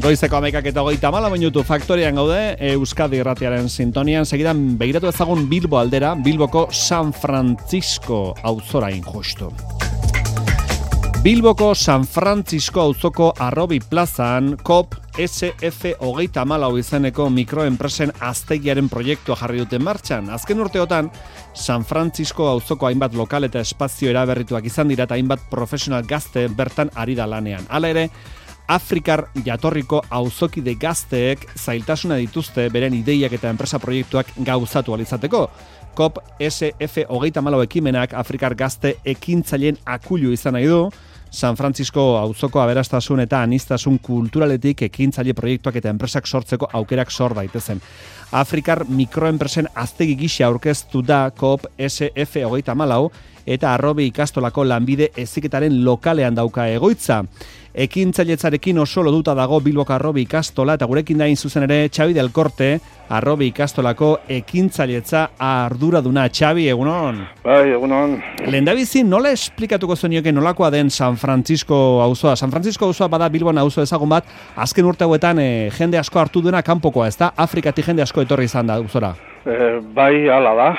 Goizeko 11:34 minutu faktorian gaude, Euskadi Irratiaren sintonian. Segidan begiratu ezagun Bilbo aldera, Bilboko San Francisco auzorain justu. Bilboko San Francisco auzoko Arrobi plazan COP SF24 izeneko mikroenpresen aztegiaren proiektua jarri dute martxan. Azken urteotan, San Francisco auzoko hainbat lokal eta espazio eraberrituak izan dira eta hainbat profesional gazte bertan ari da lanean. Hala ere, Afrikar jatorriko auzokide gazteek zailtasuna dituzte beren ideiak eta enpresa proiektuak gauzatu alizateko. COP SF24 ekimenak Afrikar gazte ekintzaileen akulu izan nahi du, San Francisco auzoko aberastasun eta aniztasun kulturaletik ekintzaile proiektuak eta enpresak sortzeko aukerak sor daitezen. Afrikar mikroenpresen aztegi gisa aurkeztu da COP SF24 eta Arrobi ikastolako lanbide heziketaren lokalean dauka egoitza. Ekintzailetzarekin oso lotuta dago Bilboko Arrobi ikastola eta gurekin da zuzen ere Xabi del Corte, Arrobi ikastolako ekintzailetza arduraduna. Xabi, egunon? Bai, egunon. Lehendabizi, nola esplikatuko zenioke nolakoa den San Francisco auzoa? San Francisco auzoa bada Bilbon auzo ezagun bat, azken urte hauetan jende asko hartu duena kanpokoa, ezta? Afrikatik jende asko etorri izan da auzora. Bai, hala da,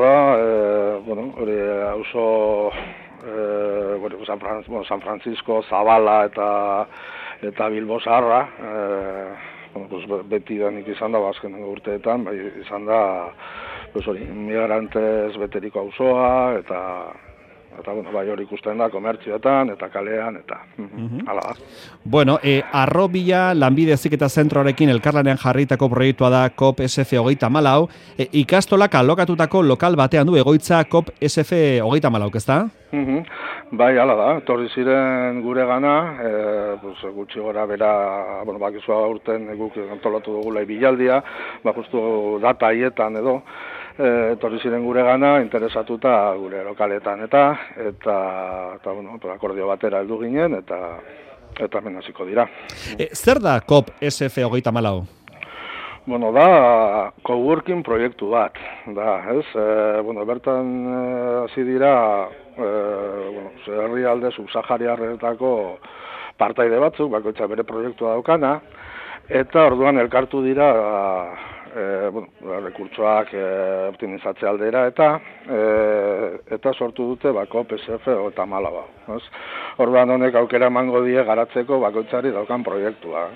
hori auzo San Francisco, Zabala eta Bilbo Zaharra, beti danik izan da, azken urteetan, bai, izan da, migrantez beteriko auzoa, eta bai hori ikusten da, komertzioetan, eta kalean, eta hala da. Bueno, Arrobia lanbide heziketa zentroarekin elkarlanean jarritako proiektua da COP SF24, ikastolak alokatutako lokal batean du egoitza COP SF24, ezta? Bai, hala da, etorri ziren gure gana, gutxi gora bera, bakizua urten guk antolatu dugula bilaldia, justu data haietan edo, etorri ziren gure gana, interesatuta gure lokaletan eta akordio batera heldu ginen eta hemen hasiko dira. Zer da COP SF24? Bueno, da coworking proiektu bat, da, ez? Bertan hasi dira, herrialde subsahariarretako partaide batzuk, bakoitza bere proiektua daukana, eta orduan elkartu dira rekurtsoak optimizatze aldera eta sortu dute COP SF24. Orduan honek aukera emango die garatzeko bakoitzari daukan proiektua.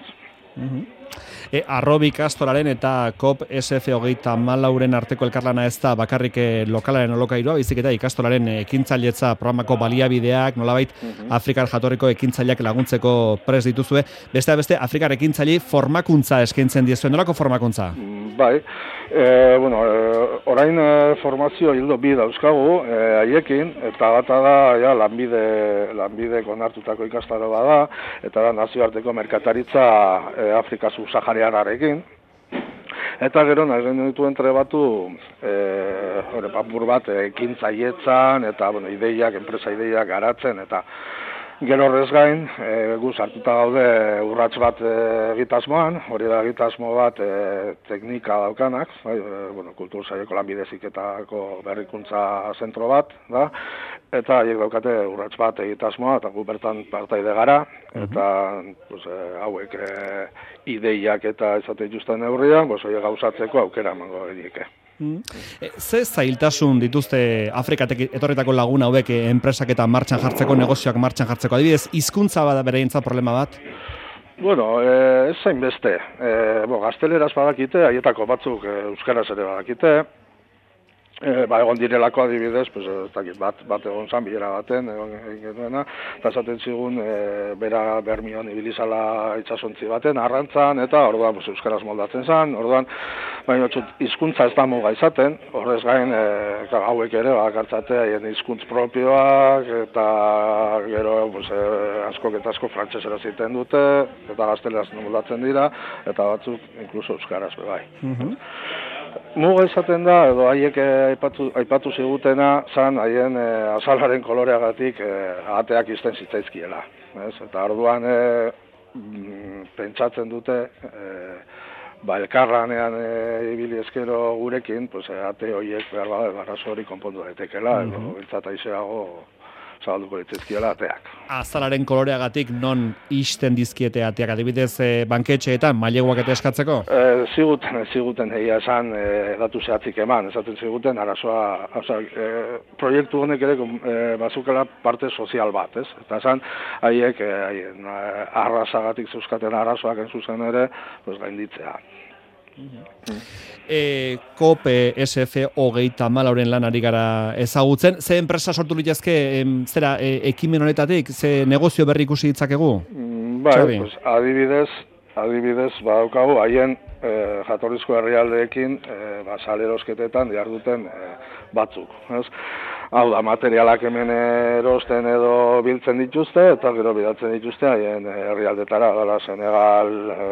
Arrobi ikastolaren eta COP SF24ren arteko elkarlana ez da bakarrik lokalaren olokairua, baizik eta ikastolaren ekintzailetza programako baliabideak, nolabait Afrikar jatorriko ekintzaileak laguntzeko prest dituzue. Beste Afrikar ekintzaile formakuntza eskaintzen diezuen, nolako formakuntza? Bai, orain formazio hildo bi dauzkagu haiekin, eta bata da lanbide onartutako ikastaro bada, eta da nazioarteko merkataritza Afrika subsahariarrarekin. Eta gero nahi genuen ditu entrebatu apur bat ekintzailetzan eta ideiak, enpresa ideiak garatzen eta gero horrez gain, gu sartuta gaude urrats bat egitasmoan, hori da egitasmo bat teknika daukanak, kultur saileko lanbide heziketako berrikuntza zentro bat, da, eta haiek daukate urrats bat egitasmoa, eta gu bertan partaide gara, eta hauek ideiak eta ezate justen neurrian, horiek gauzatzeko aukera emango edieke. Ze zailtasun dituzte Afrikatik etorritako lagun hauek enpresak eta martxan jartzeko, negozioak martxan jartzeko? Adibidez, hizkuntza bada beraientzat problema bat? Ez zain beste. Gazteleraz badakite, haietako batzuk euskaraz ere badakite. Egon direlako adibidez, bat egon zan, bilera baten, egin genuena, eta esaten zigun, bera Bermion ibilizala itxasontzi baten, arrantzan, eta orduan euskaraz moldatzen zan, orduan, baina hizkuntza ez da muga izaten, horrez gain, hauek ere, bakartzate, haien hizkuntz propioak, eta gero, askok eta asko frantsesera ziten dute, eta gazteleraz moldatzen dira, eta batzuk, inkluso euskaraz, bai. Muga izaten da, edo haiek aipatu zigutena, zan haien azalaren koloreagatik ateak izten zitzaizkiela. Eta orduan pentsatzen dute, elkarranean ibili ezkero gurekin, ate horiek behar bada, arazo hori konpondu daitekela, edo biltzat aizeago zabalduko litzaizkiela ateak. Azalaren koloreagatik non ixten dizkiete ateak, adibidez banketxeetan, maileguak eta eskatzeko? Ziguten egia esan datu zehatzik eman, esaten ziguten arazoa, proiektu honek ere bazukela parte sozial bat, ez? Eta esan, haiek arrazagatik zeuskaten arazoak zuzen ere, pues gainditzea. COP SF24 lanari gara ezagutzen. Ze enpresa sortu litezke, zera, ekimen honetatik, ze negozio berri ikusi ditzakegu? Bai, pues, adibidez, badaukagu, haien jatorrizko herrialdeekin salerosketetan diharduten batzuk. Ez? Hau da, materialak hemen erosten edo biltzen dituzte, eta gero bidatzen dituzte haien herrialdetara, dala Senegal,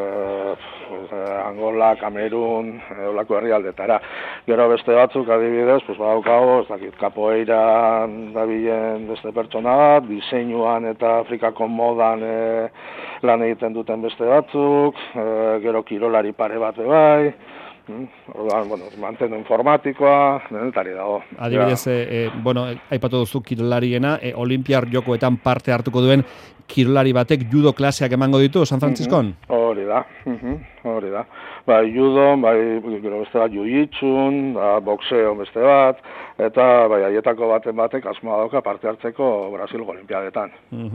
Angola, Kamerun, olako herrialdetara. Gero beste batzuk adibidez, pues badaukago, ez dakit, kapoeiran dabilen beste pertsona bat, diseinuan eta Afrikako modan lan egiten duten beste batzuk, gero kirolari pare bat bai, orduan, mantenu informatikoa, denetari dago. Adibidez, aipatu duzu kirolariena, Olimpiar Jokoetan parte hartuko duen kirolari batek judo klaseak emango ditu San Frantziskon? Hori da. Bai, judo, beste bat jiu-jitsun, boxeo beste bat, eta bai, haietako batek asmoa dauka parte hartzeko Brasilgo Olimpiadetan.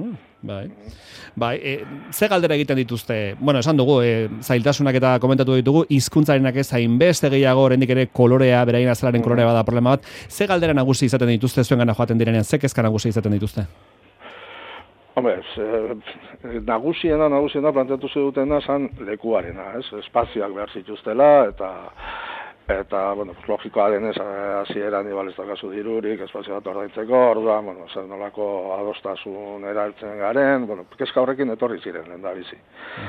Bai, ze galdera egiten dituzte? Bueno, esan dugu, zailtasunak eta komentatu ditugu, hizkuntzarenak ez hainbeste gehiago, oraindik ere kolorea, beraien azalaren kolorea bada problema bat. Ze galdera nagusi izaten dituzte zuengana joaten direnean, ze kezka nagusi izaten dituzte? Hombre, nagusiena planteatu zidutena zan lekuarena, ez? Espazioak behar zituztela, eta logikoa denez, hasieran igual ez dakazu dirurik, espazio bat ordaintzeko, orduan, zer nolako adostasun eraltzen garen, kezka horrekin etorri ziren lehendabizi.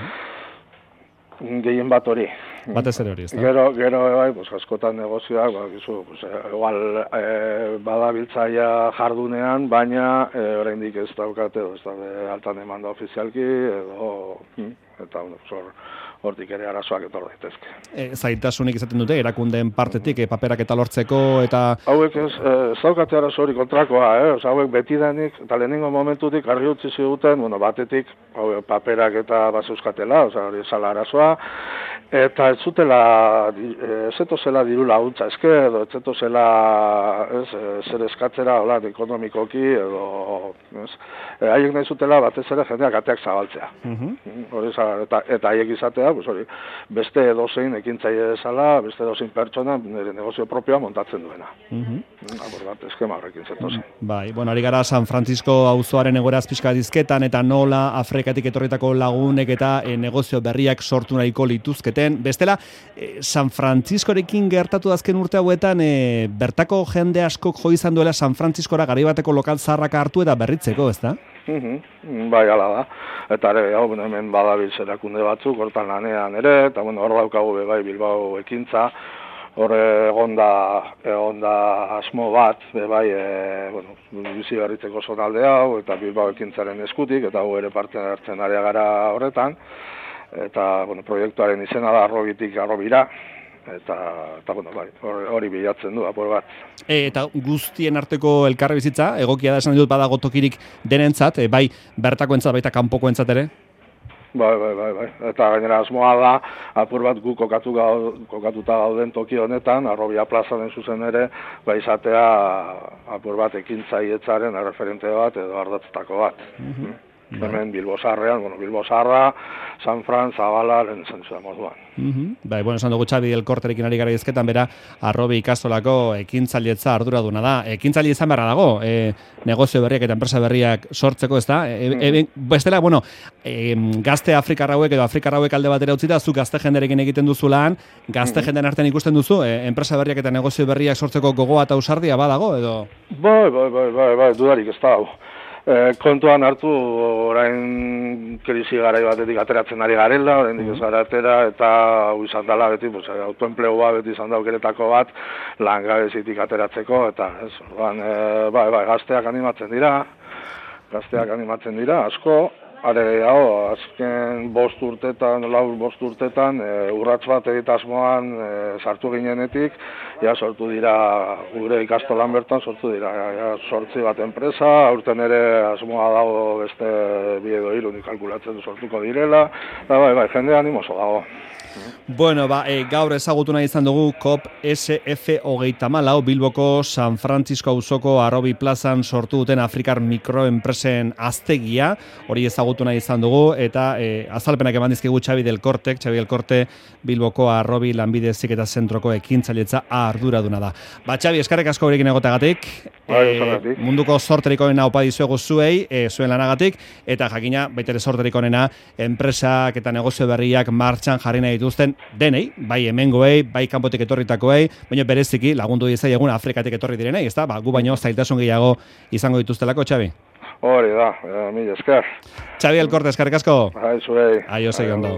Gehien bat hori. Batez ere hori, ez da? Gero bai, askotan negozioak, igual badabiltzaia jardunean, baina oraindik ez daukate, ez da altan eman da ofizialki, eta hortik ere arazoak etor daitezke. Zailtasunik izaten dute, erakundeen partetik, paperak eta lortzeko, eta... Hauek ez daukate arazo hori kontrakoa, hauek betidanik, eta lehenengo momentutik argi utzi ziguten, batetik paperak eta bazeuskatela, hori zala arazoa, eta ez zetozela diru laguntza eske, edo ez zetozela zer eskatzera, ekonomikoki, edo haiek nahi zutela batez ere jendeak ateak zabaltzea. Eta haiek izatea, beste edozein ekintzaile bezala, beste edozein pertsona nire negozio propioa montatzen duena. Eskema horrekin zetozen. Bai, ari gara San Francisco auzoaren egoeraz pixka dizketan, eta nola Afrikatik etorritako lagunek eta negozio berriak sortu nahiko lituzketen. Bestela, San Franciscorekin gertatu azken urte hauetan, bertako jende askok jo izan duela San Franciscora garaibateko lokal zaharrak hartu eta berritzeko, ez da? Bai, ala da. Eta ere, hemen badabiltz erakunde batzuk, hortan lanean ere, eta hor daukagu bai Bilbao ekintza, hor egonda asmo bat, bai, bizi berritzeko zonalde hau, eta Bilbao ekintzaren eskutik, eta hau ere parte hartzen ari gara horretan, eta proiektuaren izena da Arrobitik Arrobira, eta hori bilatzen du apur bat. Eta guztien arteko elkarri bizitza, egokia da esan dut badago tokirik denentzat, bai bertakoentzat baita kanpokoentzat ere? Bai. Eta gainera asmoa da, apur bat gu kokatuta gauden toki honetan, Arrobia plazaren zuzen ere, izatea apur bat ekintzaietzaren erreferente bat edo ardatztako bat. Hemen Bilbo Zaharrean, Bilbo Zaharra, San Fran, Zabala, lehen zen zuen moduan. Bai, esan dugu Xabi Elkorterekin ari gara izketan, bera, Arrobi ikastolako ekintzailetza arduraduna da. Ekintzaile izan beharra dago, negozio berriak eta enpresa berriak sortzeko, ez da? Bestela, gazte Afrikar hauek edo Afrikar hauek alde batera utzita, zu gazte jenderekin egiten duzu lan, gazte jenden artean ikusten duzu, enpresa berriak eta negozio berriak sortzeko gogoa eta ausardia badago, edo? Bai, dudarik ez da hau. Kontuan hartu orain krisi garai batetik ateratzen ari garela, oraindik ez gara atera, eta hau izan dela beti, autoenplegua beti izan da aukeretako bat, langabezitik ateratzeko, eta gazteak animatzen dira, asko, azken 5 urtetan, urrats bat egitasmoan sartu ginenetik, ja sortu dira, gure ikastolan bertan sortu dira, ja 8 bat enpresa, aurten ere asmoa dago beste 2 edo 3 nik kalkulatzen sortuko direla, bai, jende animoso dago. Bueno, gaur ezagutu nahi izan dugu COP SF34 Bilboko San Francisco auzoko Arrobi plazan sortu duten Afrikar mikroenpresen aztegia, hori ezagutu nahi izan dugu, eta azalpenak eman dizkigu Xabi del Corte Bilboko Arrobi lanbide heziketa zentroko ekintzailetza arduraduna da. Xabi, eskerrik asko gurekin egoteagatik, munduko sorterik onena opa dizuegu zuei, zuen lanagatik, eta jakina, baita ere sorterik onena, enpresak eta negozio berriak martxan jarri nahi dituzten denei, bai hemengoei, bai kanpotik etorritakoei, baina bereziki lagundu diezaiegun Afrikatik etorri direnei, ezta? Gu baino zailtasun gehiago izango dituztelako, Xabi. Hori da, mila esker. Xabi del Corte, eskerrik asko. Zuei. Aio, segi ondo.